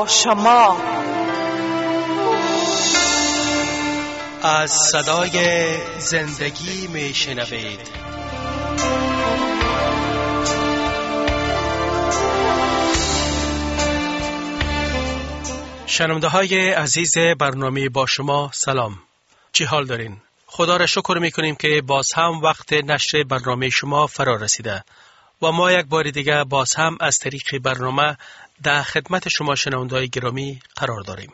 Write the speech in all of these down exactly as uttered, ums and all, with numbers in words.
شما. از صدای زندگی می شنوید. شنونده های عزیز برنامه با شما سلام. چی حال دارین؟ خدا را شکر می کنیم که باز هم وقت نشر برنامه شما فرا رسیده و ما یک بار دیگه باز هم از طریق برنامه در خدمت شما شنونده های گرامی قرار داریم.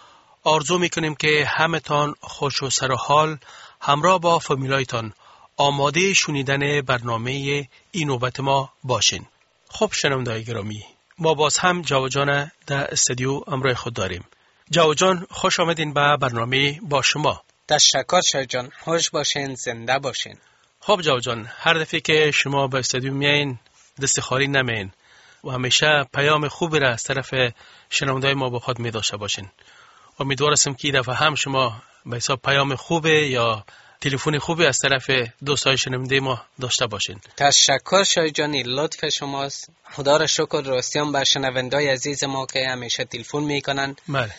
آرزو می کنیم که همتان خوش و سر و حال همراه با فامیلایتان آماده شنیدن برنامه این نوبت ما باشین. خب شنونده های گرامی، ما باز هم جاو جان در استودیو امروی خود داریم. جاو جان، خوش آمدین به برنامه با شما. تشکر شاه جان، خوش باشین، زنده باشین. خب جاو جان، هر دفعه که شما به استودیو میایین دست خالی نمیین و همیشه پیام خوبی را از طرف شنونده‌های ما با خود می داشته باشین. امیدوارم که این دفعه هم شما به حساب پیام خوبه یا تلفن خوبی از طرف دوستای شنونده ما داشته باشین. تشکر شاه جانی، لطف شماست. خدا را شکر راستیان بر شنوندای عزیز ما که همیشه تلفن میکنن. بله.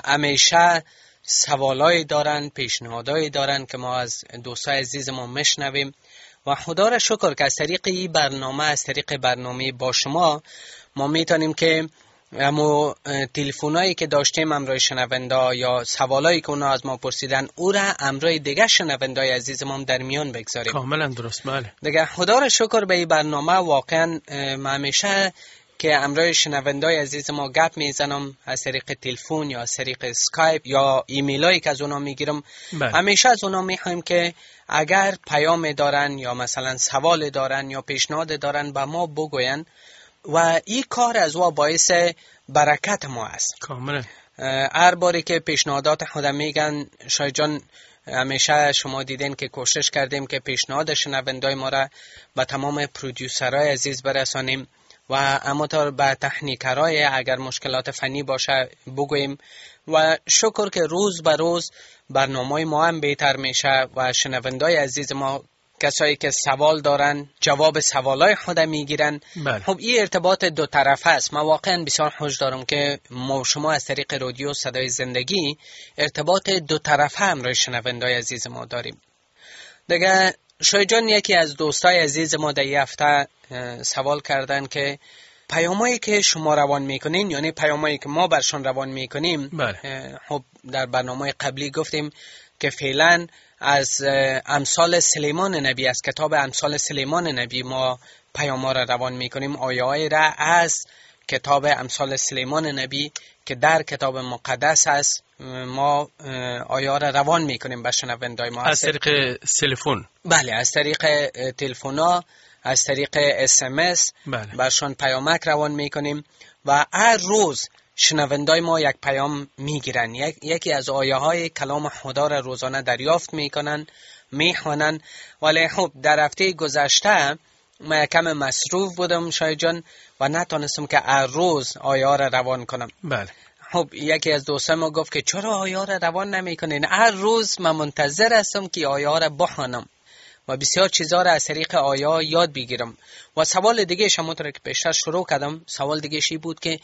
همیشه سوالایی دارن، پیشنهادایی دارن که ما از دوستای عزیز ما میشنویم و خدا را شکر که از طریق این برنامه، از طریق برنامه با شما ما میتونیم که اما تلفنایی که داشتیم امروی شنوندا یا سوالایی که اونا از ما پرسیدن او را امروی دیگه شنوندای عزیز ما در میان بگذاریم. کاملا درست. بله دیگه خدا را شکر به این برنامه. واقعا ما همیشه که امروی شنوندای عزیز ما گپ میزنم از طریق تلفن یا از طریق اسکایپ یا ایمیلایی که از اونا میگیرم، همیشه از اونا میخوایم که اگر پیام دارن یا مثلا سوال دارن یا پیشنهاد دارن به ما بگوین و این کار از وا باعث برکت ما است. کاملا. هر باری که پیشنهادات خودم میگن شاه جان، همیشه شما دیدین که کوشش کردیم که پیشنهاد شنوندای ما را به تمام پرودیوسرای عزیز برسانیم و همونطور به تکنیکرای اگر مشکلات فنی باشه بگوییم و شکر که روز به روز برنامه ما هم بهتر میشه و شنوندای عزیز ما کسایی که سوال دارن جواب سوالای خود میگیرن. بله. خب این ارتباط دو طرفه است. من واقعا بسیار خوش دارم که ما شما از طریق رادیو صدای زندگی ارتباط دو طرفه همراه شنوندای عزیز ما داریم. دیگه شاه جان، یکی از دوستای عزیز ما در این هفته سوال کردن که پیامایی که شما روان میکنین، یعنی پیامایی که ما برشان روان میکنیم، بله. خب در برنامه قبلی گفتیم که فعلا از امثال سلیمان نبی، از کتاب امثال سلیمان نبی ما پیام را روان میکنیم. آیه‌ای را از کتاب امثال سلیمان نبی که در کتاب مقدس است ما آیه را روان میکنیم به شنوندای ما از طریق تلفن. بله، از طریق تلفن‌ها، از طریق اس ام اس برشان پیامک روان میکنیم و هر روز شنوندای ما یک پیام میگیرن، یک، یکی از آیه های کلام خدا را روزانه دریافت میکنن، میخوانن. ولی خب در هفته گذشته من کم مصروف بودم شاه جان و نتونستم که هر روز آیه ها را روان کنم. بله. خب یکی از دوستان ما گفت که چرا آیه ها را روان نمیکنین؟ هر روز من منتظر هستم که آیه ها را بخوانم و بسیار چیزا را از طریق آیه ها یاد بگیرم. و سوال دیگه شما که پیشتر شروع کردم، سوال دیگه شی بود که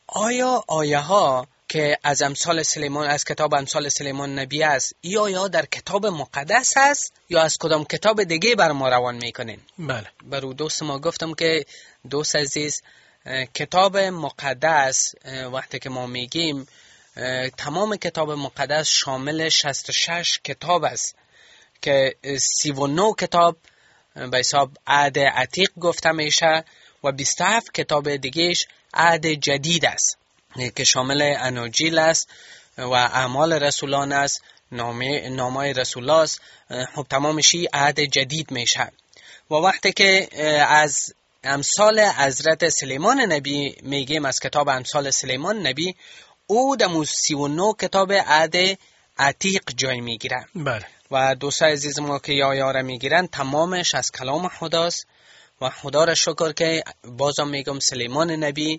آیا آیه ها که از امثال سلیمان، از کتاب امثال سلیمان نبی است، این آیه ها در کتاب مقدس است یا از کدام کتاب دیگه بر ما روان میکنین؟ بله. برو دوست ما گفتم که دوست عزیز، کتاب مقدس وقتی که ما میگیم تمام کتاب مقدس شامل شصت و شش کتاب است که سی و نه کتاب به حساب عهد عتیق گفته میشه و بیست و هفت کتاب دیگهش عهد جدید است که شامل اناجیل است و اعمال رسولان است، نامه نامه رسول است. خب تمامشی عهد جدید میشه. و وقتی که از امثال حضرت سلیمان نبی میگیم، از کتاب امثال سلیمان نبی، او در سی و نه کتاب عهد عتیق جای میگیره. بله. و دوستای عزیز ما که یا یاره میگیرن تمامش از کلام خداست و خدا را شکر که بازم میگم سلیمان نبی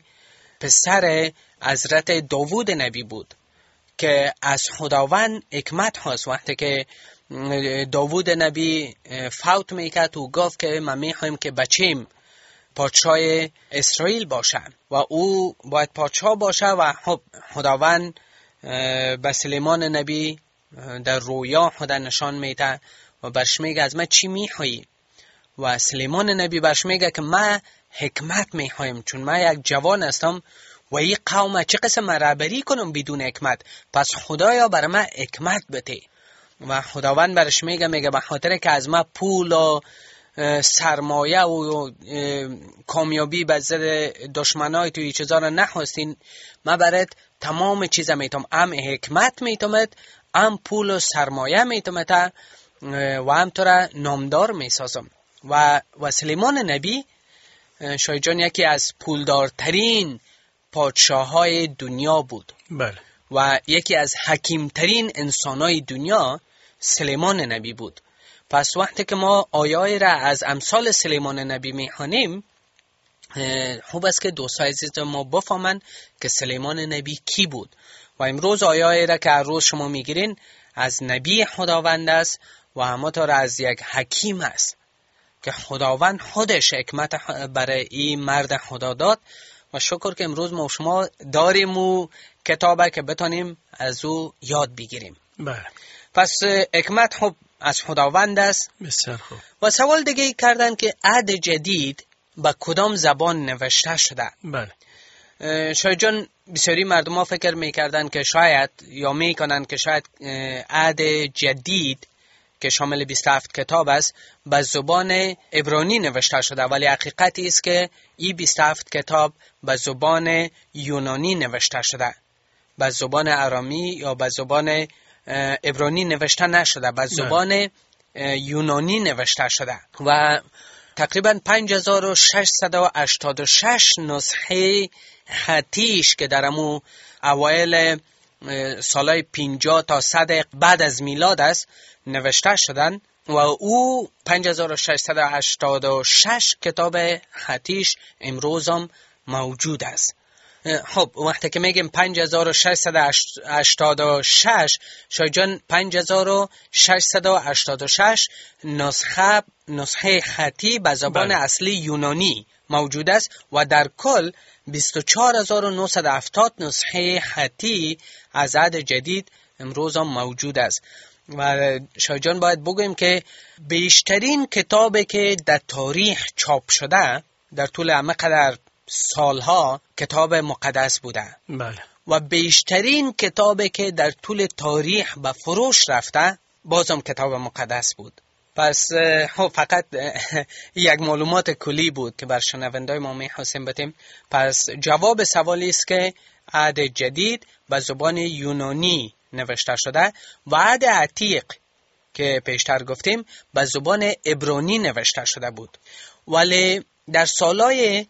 پسر حضرت داوود نبی بود که از خداوند حکمت هست. وقتی که داوود نبی فوت میکرد و گفت که من میخوایم که بچیم پادشاه اسرائیل باشه و او باید پادشاه باشه و خداوند به سلیمان نبی در رویا خدا نشان میده و برش میگه از من چی میخوایی؟ و سلیمان نبی برش میگه که من حکمت میخوایم، چون من یک جوان هستم و این قوم چه قسم رهبری کنم بدون حکمت، پس خدایا برای من حکمت بده. و خداوند برش میگه میگه به خاطر که از من پول و سرمایه و کامیابی به ضد دشمنای توی چیزا رو نخواستین، من برات تمام چیزا میتم، ام حکمت میتمت، ام پول و سرمایه میتمت و هم تو را نامدار میسازم. و و سلیمان نبی شاید جان یکی از پولدارترین پادشاه های دنیا بود. بله. و یکی از حکیمترین انسانای دنیا سلیمان نبی بود. پس وقتی که ما آیای را از امثال سلیمان نبی میخوانیم، خوب است که دوستای عزیز ما بفهمن که سلیمان نبی کی بود. و امروز آیای را که هر روز شما میگیرین از نبی خداوند است و همانطور از یک حکیم است که خداوند خودش حکمت برای این مرد خدا داد. و شکر که امروز ما شما داریم و کتابه که بتانیم از او یاد بگیریم. بله. پس حکمت خب از خداوند است. بسیار خوب. و سوال دیگه کردن که عهد جدید با کدام زبان نوشته شده؟ بله. شاید جان بسیاری مردم ها فکر میکردن که شاید یا میکنن که شاید عهد جدید که شامل بیست و هفت کتاب است به زبان عبرانی نوشته شده، ولی حقیقتی است که این بیست و هفت کتاب به زبان یونانی نوشته شده، به زبان آرامی یا به زبان عبرانی نوشته نشده، به زبان یونانی نوشته شده. و تقریبا پنج هزار و ششصد و هشتاد و شش نسخه خطیش که در امو اوایل سالهای پنجاه تا صد بعد از میلاد است نوشته شدن و او پنج هزار و ششصد و هشتاد و شش کتاب خطیش امروز هم موجود است. خب وقتی که میگیم پنج هزار و ششصد و هشتاد و شش، شاید جان پنج هزار و ششصد و هشتاد و شش نسخه نسخه خطی به زبان بله. اصلی یونانی موجود است و در کل بیست و چهار هزار و نهصد و هفتاد نسخه خطی از عهد جدید امروز هم موجود است. و شاید جان باید بگویم که بیشترین کتابی که در تاریخ چاپ شده در طول همه قدر سالها کتاب مقدس بوده. بله. و بیشترین کتابی که در طول تاریخ به فروش رفته بازم کتاب مقدس بود. پس فقط یک معلومات کلی بود که بر شنوندای ما می‌خواستیم بدیم. پس جواب سوالی است که عهد جدید به زبان یونانی نوشته شده و عهد عتیق که پیشتر گفتیم به زبان عبرانی نوشته شده بود. ولی در سالهای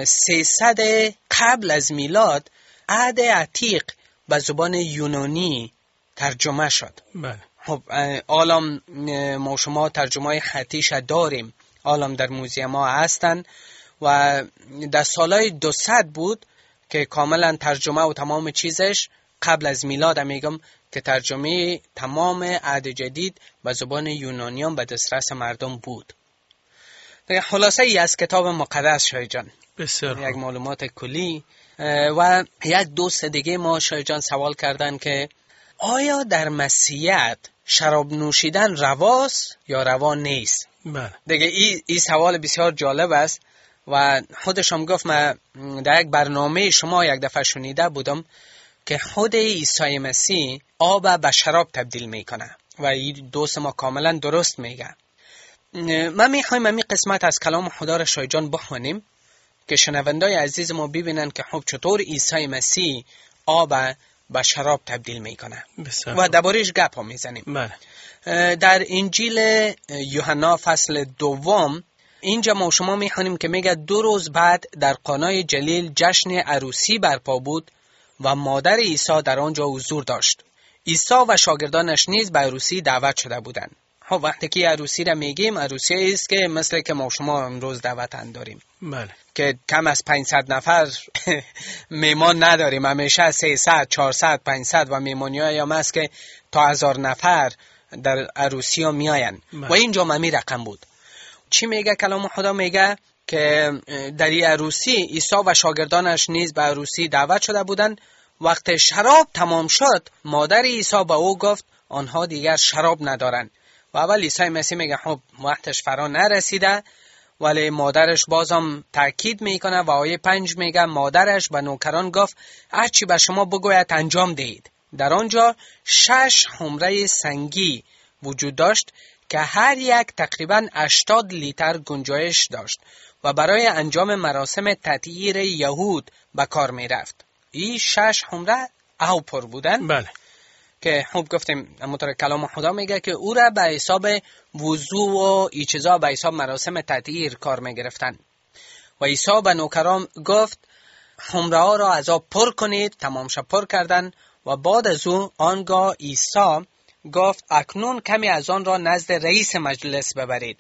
سیصد قبل از میلاد عهد عتیق به زبان یونانی ترجمه شد. بله. خب عالم ما شما ترجمه خطیش داریم، عالم در موزیم ها هستن و در سالهای دویست بود که کاملا ترجمه و تمام چیزش قبل از میلاد میگم که ترجمه تمام عهد جدید به زبان یونانیان به دسترس مردم بود. خلاصه ای از کتاب مقدس شاید جان. بسیار یک معلومات کلی. و یک دوست دیگه ما شاید جان سوال کردن که آیا در مسیحیت شراب نوشیدن رواست یا روا نیست؟ بله. دیگه این ای سوال بسیار جالب است و خودشم گفت من در یک برنامه شما یک دفعه شنیده بودم که خود عیسی مسیح آب به شراب تبدیل میکنه و این دوست ما کاملا درست میگه. من میخوایم این قسمت از کلام خدا را شاید جان بخونیم که شنوندای عزیز ما ببینن که خب چطور عیسی مسیح آب به شراب تبدیل میکنه و درباره‌اش گپ ها میزنیم. بله. در انجیل یوحنا فصل دوم اینجا ما شما میخوانیم که میگه دو روز بعد در قانای جلیل جشن عروسی برپا بود و مادر عیسی در آنجا حضور داشت. عیسی و شاگردانش نیز به عروسی دعوت شده بودند. خب وقتی که عروسی را میگیم عروسی است که مثل که ما شما امروز دعوت داریم. بله. که کم از پانصد نفر میمان نداریم، همیشه سیصد، چهارصد، پانصد و میمانی های هم است که تا هزار نفر در عروسی ها میاین. و اینجا ممی رقم بود. چی میگه کلام خدا؟ میگه که در این عروسی عیسی و شاگردانش نیز به عروسی دعوت شده بودند. وقت شراب تمام شد مادر عیسی به او گفت آنها دیگر شراب ندارند. و اول عیسی مسیح میگه خب وقتش فرا نرسیده، ولی مادرش بازم تاکید میکنه و آیه پنج میگه مادرش به نوکران گفت هر چی به شما بگوید انجام دهید. در آنجا شش خمره سنگی وجود داشت که هر یک تقریباً هشتاد لیتر گنجایش داشت و برای انجام مراسم تطهیر یهود به کار می رفت. این شش خمره او پر بودن. بله. که خوب گفتیم همونطور کلام خدا میگه که او را به حساب وضو و ای چیزا به حساب مراسم تطهیر کار می گرفتن. و عیسی به نوکران گفت خمره ها را از آب پر کنید. تمام شد پر کردن. و بعد از او آنگاه عیسی گفت اکنون کمی از آن را نزد رئیس مجلس ببرید.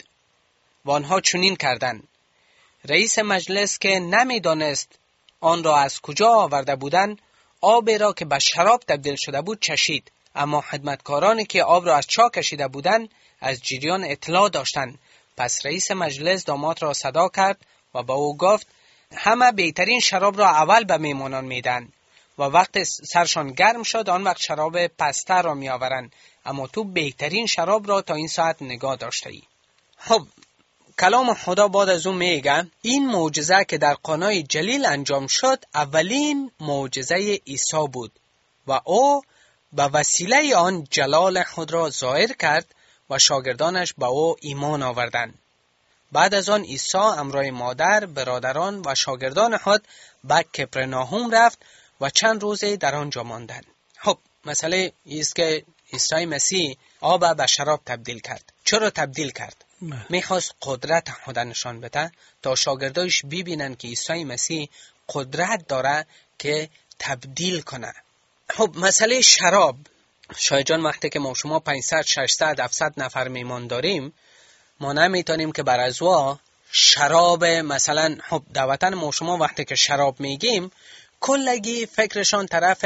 و آنها چنین کردند. رئیس مجلس که نمیدانست آن را از کجا آورده بودند، آبی را که به شراب تبدیل شده بود چشید. اما خدمتکارانی که آب را از چاه کشیده بودند از جریان اطلاع داشتند. پس رئیس مجلس داماد را صدا کرد و با او گفت همه بهترین شراب را اول به میمانان میدن و وقت سرشان گرم شد آن وقت شراب پستر را می آورند، اما تو بهترین شراب را تا این ساعت نگاه داشته ای. خب کلام خدا بعد از اون میگه این معجزه که در قانای جلیل انجام شد اولین معجزه عیسی بود و او به وسیله آن جلال خود را ظاهر کرد و شاگردانش به او ایمان آوردند. بعد از آن عیسی همراه مادر، برادران و شاگردان خود به کپرناهم رفت و چند روزه در آنجا ماندند. خب مسئله است که عیسی مسیح آب به شراب تبدیل کرد. چرا تبدیل کرد؟ میخواست قدرت خدا نشان بده تا شاگردایش ببینن که عیسی مسیح قدرت داره که تبدیل کنه. خب مسئله شراب، شاید جان وقتی که ما شما پانصد ششصد هفتصد نفر میمان داریم، ما نمیتونیم که بر ازوا شراب مثلا خب دعوتن ما شما وقتی که شراب میگیم کلگی فکرشان طرف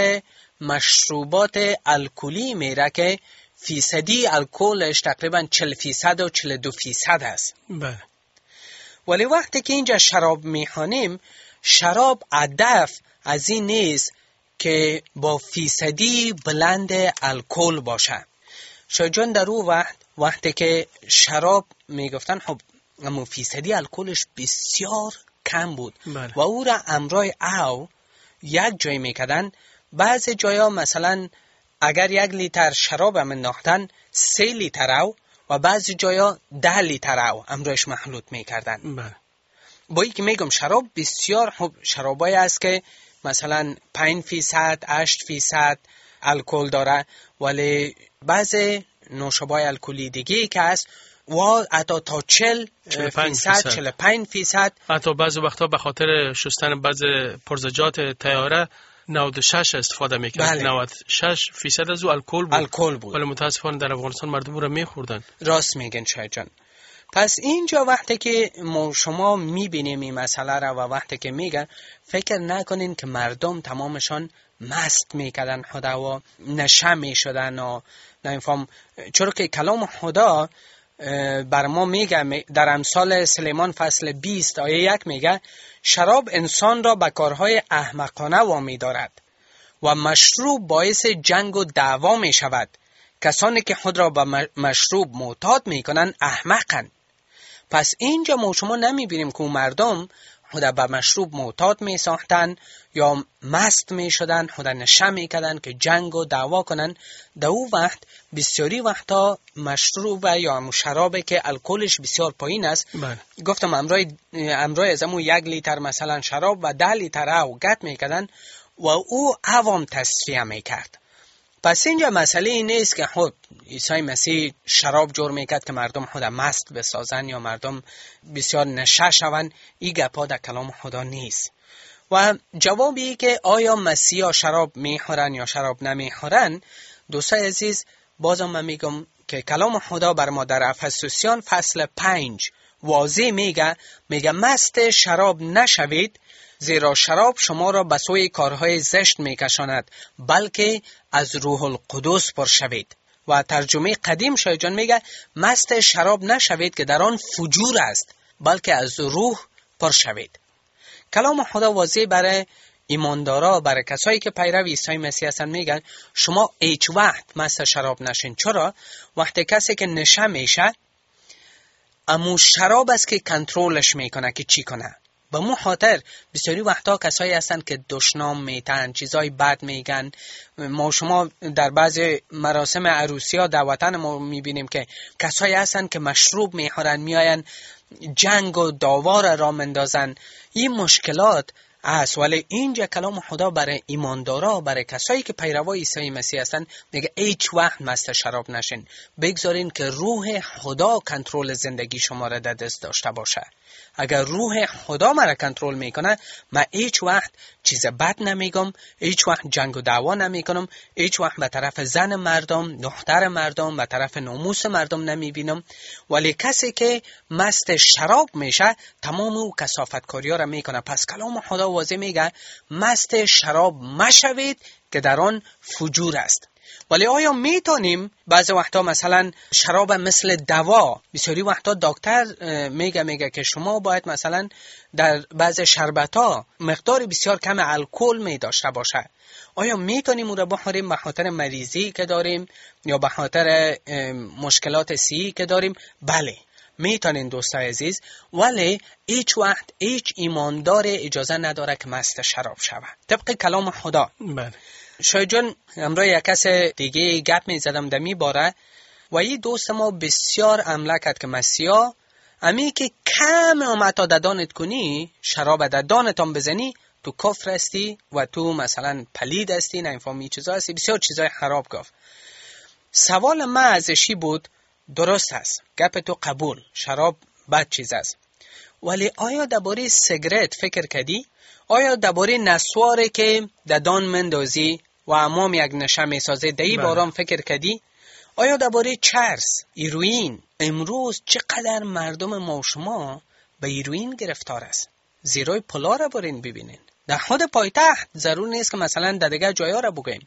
مشروبات الکلی میره که فیصدی الکلش تقریبا چهل فیصد و چهل و دو فیصد است. بله. ولی وقتی که اینجا شراب میخوانیم، شراب هدف از این نیست که با فیصدی بلند الکل باشه. شاید در اون وقت وقتی که شراب میگفتن خب اما فیصدی الکلش بسیار کم بود. بله. و او را امرای او یک جای میکردن. بعضی جایا مثلا اگر یک لیتر شراب هم انداختن سه لیتر او و بعضی جایا ده لیتر او امرایش مخلوط میکردن. بله. با این که میگم شراب بسیار خوب شرابایی است که مثلا پنج فیصد هشت فیصد الکل داره، ولی بعضی نوشابه الکلی دیگه که هست و حتی تا چهل فیصد چهل و پنج فیصد، حتی بعضی وقتا به خاطر شستن بعضی پرزجات تیاره نود و شش استفاده میکرد. بله. نود و شش فیصد از او الکل بود. الکل بود. ولی متاسفانه در افغانستان مردم رو میخوردن. راست میگن شاید جان. پس اینجا وقتی که ما شما میبینیم این مسئله را و وقتی که میگن فکر نکنین که مردم تمامشان مست میکردن خدا و نشه میشدن و نمیفهم، چرا که کلام خدا بر ما میگه در امثال سلیمان فصل بیست آیه یک میگه شراب انسان را به کارهای احمقانه وامی دارد و مشروب باعث جنگ و دعوا می شود. کسانی که خود را به مشروب معتاد می کنند احمقند. پس اینجا ما شما نمی بینیم که مردم خود به مشروب معتاد می ساختن یا مست می شدن، خود نشه می کردن که جنگ و دعوا کنن. در اون وقت بسیاری وقتا مشروب یا شرابه که الکلش بسیار پایین است. بله. گفتم امرای امرای از امو یک لیتر مثلا شراب و ده لیتر او گت می کردن و او عوام تصفیه می کرد. پس اینجا مسئله این نیست که خود عیسی مسیح شراب جور میکرد که مردم خود مست بسازن یا مردم بسیار نشه شون. این گپا در کلام خدا نیست. و جوابی که آیا مسیح شراب میخورن یا شراب نمیخورن، دوستای عزیز بازم من میگم که کلام خدا بر ما در افسوسیان فصل پنج واضح میگه میگه مست شراب نشوید، زیرا شراب شما را به سوی کارهای زشت میکشاند، بلکه از روح القدس پر شوید. و ترجمه قدیم شاید جان میگه مست شراب نشوید که در آن فجور است، بلکه از روح پر شوید. کلام خدا واضح برای ایماندارا، برای کسایی که پیرو عیسی مسیح هستن میگن شما هیچ وقت مست شراب نشین. چرا؟ وقتی کسی که نشه میشه امو شراب است که کنترلش میکنه که چی کنه. به مو خاطر بسیاری وقتا کسایی هستن که دشنام میتن، چیزای بد میگن. ما شما در بعضی مراسم عروسی ها دعوتن ما میبینیم که کسایی هستن که مشروب میخورن، میاین جنگ و داوار را مندازن. این مشکلات است. ولی اینجا کلام خدا برای ایماندارا، برای کسایی که پیروای عیسی مسیح هستن میگه هیچ وقت مست شراب نشین. بگذارین که روح خدا کنترل زندگی شما را در دست داشته باشه. اگر روح خدا مرا کنترل میکنه، من هیچ وقت چیز بد نمیگم، هیچ وقت جنگ و دعوا نمیکنم، هیچ وقت به طرف زن مردم، دختر مردم، به طرف ناموس مردم نمیبینم. ولی کسی که مست شراب میشه تمام او کثافتکاری‌ها را میکنه. پس کلام خدا واضح میگه مست شراب مشوید که در آن فجور است. ولی آیا میتونیم بعض وقتا مثلا شراب مثل دوا، بسیاری وقتا دکتر میگه میگه که شما باید مثلا در بعض شربتا مقدار بسیار کم الکل می داشته باشه، آیا میتونیم اون رو بخوریم به خاطر مریضی که داریم یا به خاطر مشکلات صحی که داریم؟ بله میتونین دوستای عزیز، ولی هیچ وقت هیچ ایماندار اجازه نداره که مست شراب شوه طبق کلام خدا. بله. شاید جان امروز یک کس دیگه گپ می زدم دمی باره و این دوست ما بسیار عمله کرد که مسیحا امی که کم اومتا ددانت کنی، شراب ددانتان بزنی، تو کفر هستی و تو مثلا پلید هستی، نمیفهمی چیزا هستی، بسیار چیزای خراب گفت. سوال من ازشی بود درست هست، گپ تو قبول، شراب بد چیز است، ولی آیا درباره سیگرت فکر کردی؟ آیا درباره نسواره که ددان مندازی و امام یک نشه میسازه دهی بارام فکر کردی؟ آیا درباره چرس، هیروئین؟ امروز چقدر مردم ما و شما به هیروئین گرفتار است. زیرای پلا را برین ببینین. در خود پایتخت ضرور نیست که مثلا در دیگه جایا را بگیم.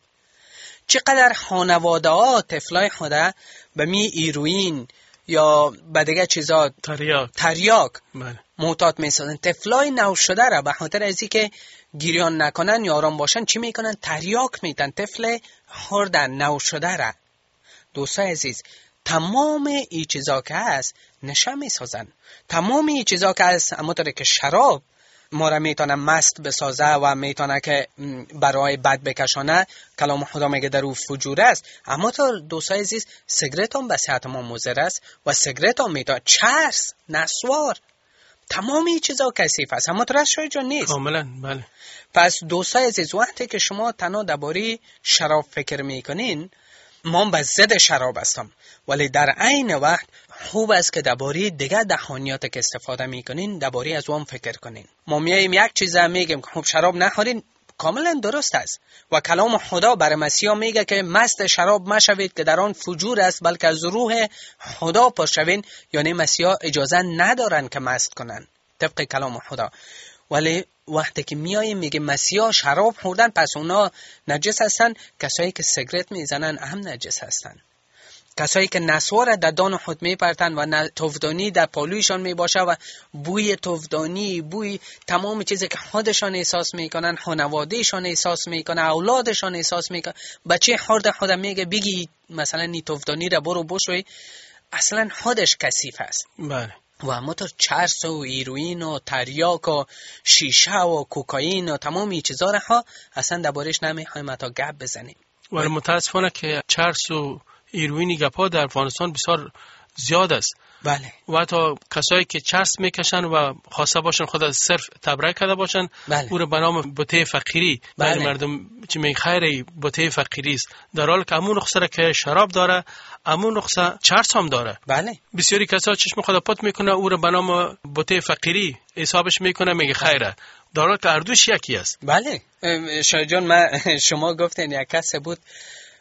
چقدر خانواده ها طفلای خوده به می هیروئین یا به دیگه چیزا تریاک تریاک بله. معتاد میسازن. طفلای نو شده را به خاطر ازی که گریان نکنن یا آرام باشن چی میکنن؟ تریاک میتن. طفل خوردن نو شده را. دوستای عزیز، تمام این چیزا که هست نشه میسازن. تمام این چیزا که هست همونطوری که شراب ما را میتونه مست بسازه و میتونه که برای بد بکشانه، کلام خدا میگه در او فجور است. اما تو دوستای عزیز، سیگرت هم به صحت ما مضر است و سیگرت هم میتونه، چرس، نسوار، تمام این چیزا کثیف است. اما تو راست جان نیست. کاملا بله. پس دوستای عزیز، وقتی که شما تنها درباره شراب فکر میکنین، من به ضد شراب هستم، ولی در عین وقت خوب است که درباره دیگه دهانیات که استفاده میکنین درباره از اون فکر کنین. ما میایم یک چیز میگیم که خوب شراب نخورین، کاملا درست است و کلام خدا برای مسیحا میگه که مست شراب مشوید که در آن فجور است، بلکه از روح خدا پر شوین. یعنی مسیحا اجازه ندارن که مست کنن طبق کلام خدا. ولی وقتی که میایم میگه مسیحا شراب خوردن پس اونا نجس هستن، کسایی که سیگرت میزنن هم نجس هستن، کسایی که نسوار در دان خود میپرتن و تفدانی در پالویشان میباشه و بوی تفدانی، بوی تمام چیزی که خودشان احساس میکنن، خانوادهشان احساس میکنن، اولادشان احساس میکنن، بچه خورده خودم میگه بگی مثلا نی تفدانی را برو بشوی، اصلا خودش کثیف است. بله. و اما تو چرس و هیروئین و تریاک و شیشه و کوکائین و تمام این چیزا را ها اصلا دربارش نمیخوایم تا گپ بزنیم. ولی متاسفانه که چرس و هیروئین گپا در افغانستان بسیار زیاد است. بله. و حتی کسایی که چرس میکشن و خواسته باشن خود از صرف تبرک کرده باشن، بله. او رو به نام بوته فقیری بله. بین مردم چی می خیر بوته فقیری است، در حالی که همون رخصه که شراب داره همون رخصه چرس هم داره. بله. بسیاری کسا چشم خود پات میکنه او رو به نام بوته فقیری حسابش میکنه، میگه خیره، در حالی که اردوش یکی است. بله. شاید جان، من شما گفتین یک کس بود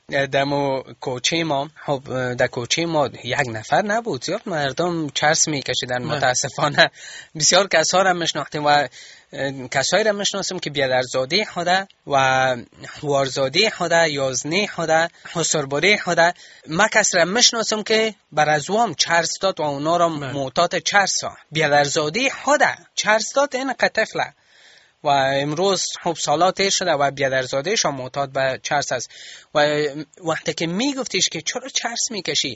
دمو کوچه ما، خب در کوچه ما یک نفر نبود، زیاد مردم چرس میکشیدن. متاسفانه بسیار کسا را میشناختیم و کسایی را میشناسیم که بیادرزاده خوده و وارزاده خوده، یازنه خوده، حسرباره خوده. ما کس را میشناسیم که بر ازوام چرس داد و اونا را معتاد چرس ها. بیادرزاده خوده چرس داد این قطفله و امروز خب سالات تیر شده و بیادرزاده شما معتاد به چرس است. و وقتی که میگفتیش که چرا چرس میکشی،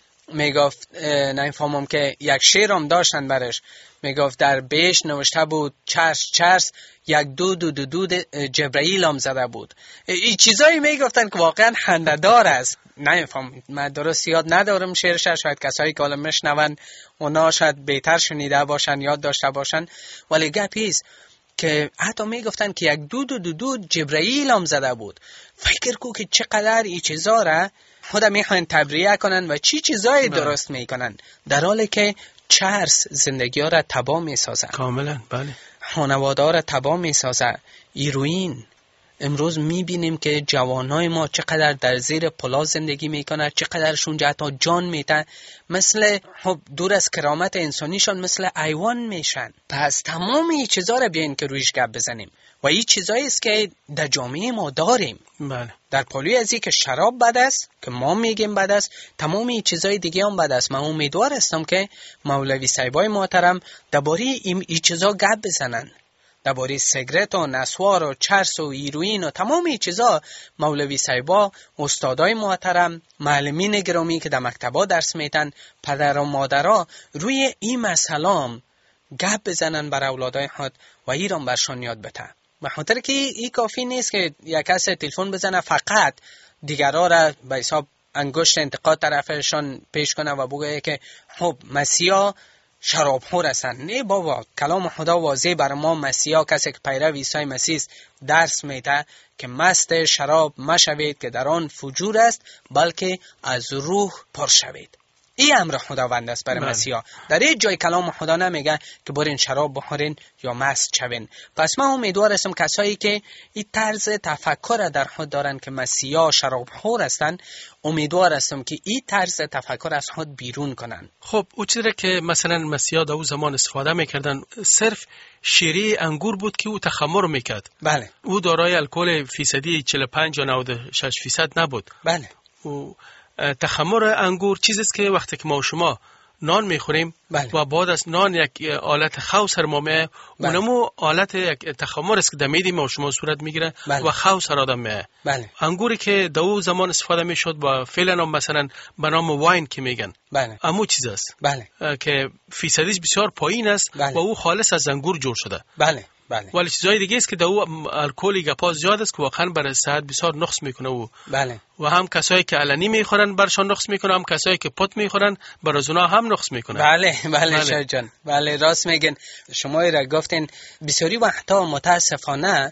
میگفت نمیفهمم که یک شعرم داشتن برش، میگفت در بهشت نوشته بود چرس چرس یک دود و دود دود جبرائیل هم زده بود. این چیزایی میگفتن که واقعا خنده‌دار است. نمیفهم، من درست یاد ندارم شعرش، شاید کسایی که حالا میشنون اونا شاید بهتر شنیده باشن، یاد داشته باشن، ولی گپی است که حتی میگفتن که یک دود و دود دود جبرائیل هم زده بود. فکر کو که چقدر این چیزا را خدا میخوان تبریه کنن و چی چیزایی درست میکنن، در حالی که چرس زندگی ها را تباه میسازه. کاملا بله. خانواده ها را تباه میسازه. ایروین امروز میبینیم که جوانای ما چقدر در زیر پلا زندگی میکنن، چقدرشون حتی جان میتن، مثل خب دور از کرامت انسانیشان مثل حیوان میشن. پس تمام این چیزا را بیاین که رویش گپ بزنیم و این چیزایی است که در جامعه ما داریم. بله. در پالوی از این که شراب بد است، که ما میگیم بد است، تمام این چیزای دیگه هم بد است. من امیدوار هستم که مولوی صاحبای محترم درباره این ای چیزا گپ بزنن، درباره سیگرت و نسوار و چرس و ایروین و تمام این چیزا مولوی صاحبا، استادای محترم، معلمین گرامی که در مکتبا درس میتن، پدر و مادرها روی این مسئله گپ بزنن بر اولادای خود و ایران برشان یاد بده. به خاطر که این کافی نیست که یک کس تلفن بزنه فقط دیگرها را به حساب انگشت انتقاد طرفشان پیش کنه و بگه که خب مسیحا شراب خور هستند. نه بابا، کلام خدا واضح بر ما مسیحا، کسی که پیرو عیسی مسیح درس میده که مست شراب مشوید که در آن فجور است، بلکه از روح پر شوید. این امر خداوند است برای مسیحا. در این جای کلام خدا نمیگه که برین شراب بخورین یا مست شوین. پس من امیدوار هستم کسایی که این طرز تفکر در خود دارن که مسیحا شراب خور هستن، امیدوار هستم که این طرز تفکر از خود بیرون کنن. خب او چیزی که مثلا مسیحا در اون زمان استفاده میکردن صرف شیری انگور بود که او تخمر میکرد. بله. او دارای الکل فیصدی چهل و پنج یا نود و شش فیصد نبود. بله. او تخمر انگور چیزی است که وقتی که ما و شما نان میخوریم بله. و بعد از نان یک آلت خو سرمامه، بله. اونمو آلت یک تخمر است که در معده ما و شما صورت میگیره. بله. و خو سر آدم میه. بله. انگوری که در اون زمان استفاده میشد و فعلا هم مثلا به نام واین که میگن، بله. امو چیز است. بله. که فیصدیش بسیار پایین است. بله. و او خالص از انگور جور شده. بله. بله. ولی چیزای دیگه است که در او الکلی گپا زیاد است که واقعا برای صحت بسیار نقص میکنه او. بله. و هم کسایی که علنی میخورن برشان نقص میکنه، هم کسایی که پت میخورن بر از اونها هم نقص میکنه. بله بله, بله. شاید جان، بله راست میگن. شما را گفتین بسیاری وقتا متاسفانه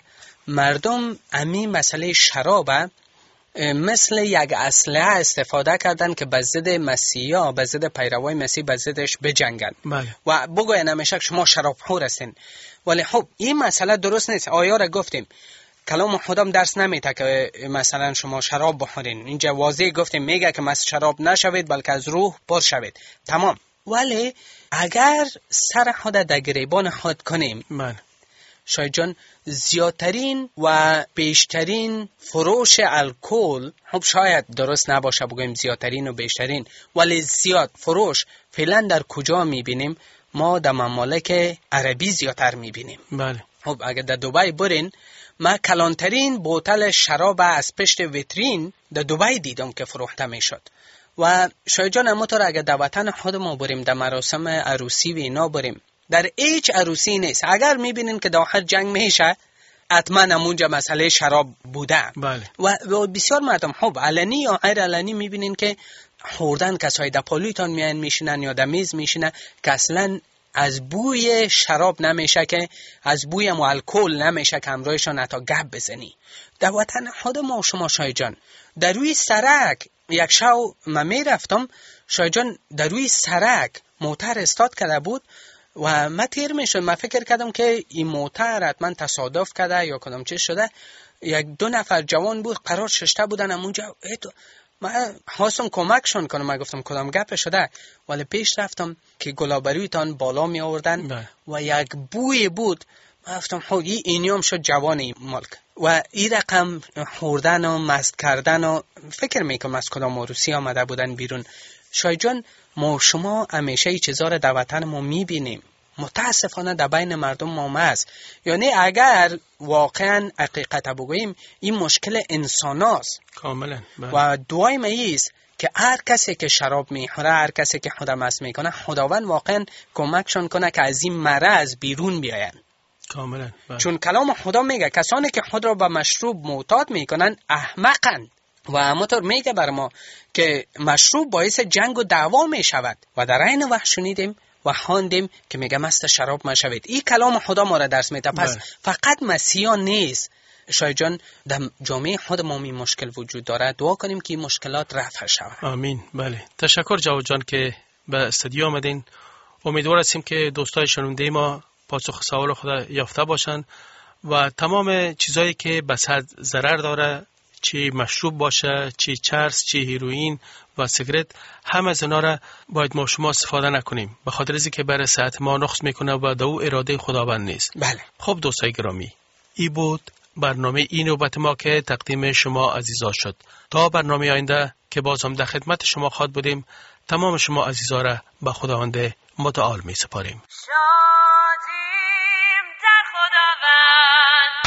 مردم امی مسئله شراب مثل یک اسلحه استفاده کردن که به ضد مسیحا، به ضد پیروای مسیح، به ضدش بجنگن. بله. و بگوین همیشه شما شراب خور هستین. ولی خب این مسئله درست نیست. آیا را گفتیم کلام خودم درس نمیده که مثلا شما شراب بخورین. اینجا واضح گفتیم میگه که مست شراب نشوید بلکه از روح پر شوید. تمام. ولی اگر سر خود در گریبان خود کنیم، بله. شاید جان، زیادترین و بیشترین فروش الکل، خب شاید درست نباشه بگویم زیادترین و بیشترین، ولی زیاد فروش فعلا در کجا میبینیم؟ ما در ممالک عربی زیادتر میبینیم. بله. خب اگر در دبی برین، ما کلانترین بوتل شراب از پشت ویترین در دبی دیدم که فروخته میشد. و شاید جان اما تو را اگر در وطن خود ما بریم، در مراسم عروسی و اینا بریم، در هیچ عروسی نیست اگر میبینین که داخل جنگ میشه حتما همونجا مسئله شراب بوده. بله. و بسیار مردم خب علنی یا غیر علنی میبینین که خوردن کسای در پالویتان میان میشینن یا در میز میشینن که اصلا از بوی شراب نمیشه، که از بوی الکل نمیشه که همراهشان حتی گپ بزنی. در وطن خود ما و شما شای جان، در روی سرک یک شو من میرفتم، شای جان در روی سرک موتر استاد کرده بود و من تیر میشد، من فکر کردم که این موتر حتما تصادف کرده یا کدام چیز شده. یک دو نفر جوان بود قرار ششته بودن اونجا. من خواستم کمکشون کنم، من گفتم کدام گپ شده، ولی پیش رفتم که گلابرویتان بالا می آوردن و یک بوی بود. من گفتم خب این اینیام شد جوان این ملک و این رقم خوردن و مست کردن و فکر میکنم از کدام روسی آمده بودن بیرون. شاید جان ما شما همیشه این چیزا رو در وطن ما میبینیم، متاسفانه در بین مردم ما است. یعنی اگر واقعا حقیقت بگوییم این مشکل انسان است کاملا. و دعای ما ایست که هر کسی که شراب میخوره، هر کسی که خود مست میکنه، خداوند واقعا کمکشون کنه که از این مرض بیرون بیاین. کاملا. چون کلام خدا میگه کسانی که خود را به مشروب معتاد میکنن احمقند و همونطور میگه بر ما که مشروب باعث جنگ و دعوا میشود و در عین وقت شنیدیم و خواندیم که میگه مست شراب مشوید. این کلام خدا ما را درس میده. پس فقط مسیحا نیست. شاید جان در جامعه خود ما این مشکل وجود داره، دعا کنیم که این مشکلات رفع شود. آمین. بله، تشکر جواد جان که به استودیو آمدین. امیدوار هستیم که دوستای شنونده ما پاسخ سوال خدا یافته باشن و تمام چیزایی که به صحت ضرر داره، چی مشروب باشه، چی چرس، چی هیروئین و سیگرت، همه از اینا را باید ما شما استفاده نکنیم، به خاطر از اینکه برای صحت ما نقص میکنه و دو اراده خداوند نیست. بله. خب دوستای گرامی، ای بود برنامه این نوبت ما که تقدیم شما عزیزا شد. تا برنامه آینده که باز هم در خدمت شما خواد بودیم، تمام شما عزیزا را به خداوند متعال می سپاریم. شادیم در خداوند،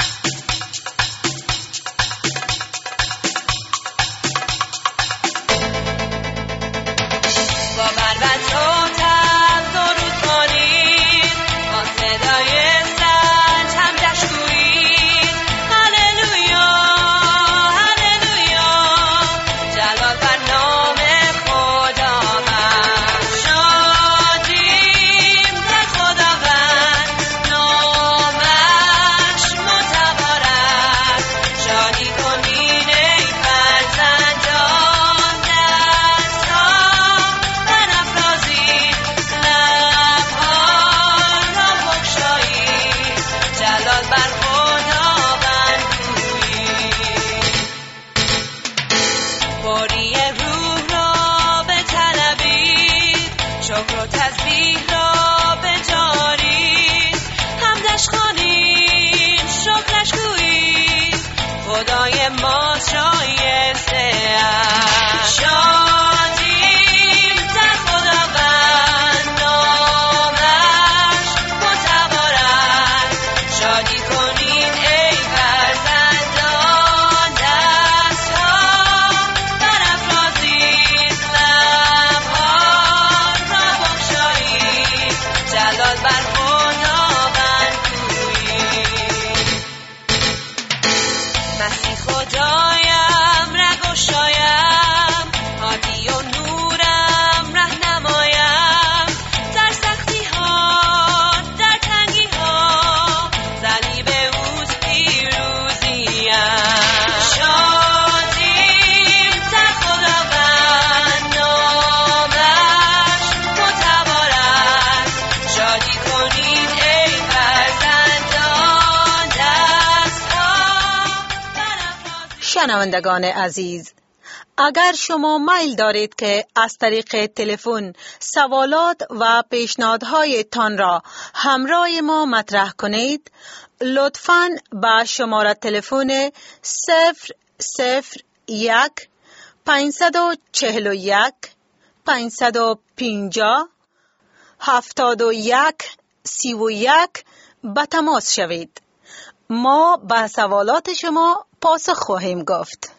با بربط و تب درود کنید، با صدای سنج هم جشن گویید. هللویا هللویا، جلال بر نام خداوند. شادیم در خداوند، نامش معتبر است. شادی کنید ای فرزندان، دست‌ها برافرازید، لب‌ها را بگشایید، جلال بر خداوند گویید. باری روح را بطلبید، شکر و تسبیح را بجارید، حمدش خوانید، شکرش گویید، خدای ما شایسته است. شادیم در خداوند، نامش معتبر است. شادی کنید ای فرزندان، دست‌ها برافرازید، لب‌ها را بگشایید، جلال بر خداوند گویید. مسیح خدایم رگشایم، هادی و نورم رهنمایم، در سختی ها در تنگی ها، صلیب اوست پیروزیم. شادیم در خداوند، نامش معتبر است. شادی کنید ای فرزندان، دست‌ها برافرازید. شنوندگان عزیز، اگر شما میل دارید که از طریق تلفن سوالات و پیشنهادهای تان را همراه ما مطرح کنید، لطفاً به شماره تلفن صفر صفر یک پنجصد و چهل و یک پنجصد و پنجاه هفتاد و یک سی و یک به تماس شوید. ما به سوالات شما پاسخ خواهیم گفت.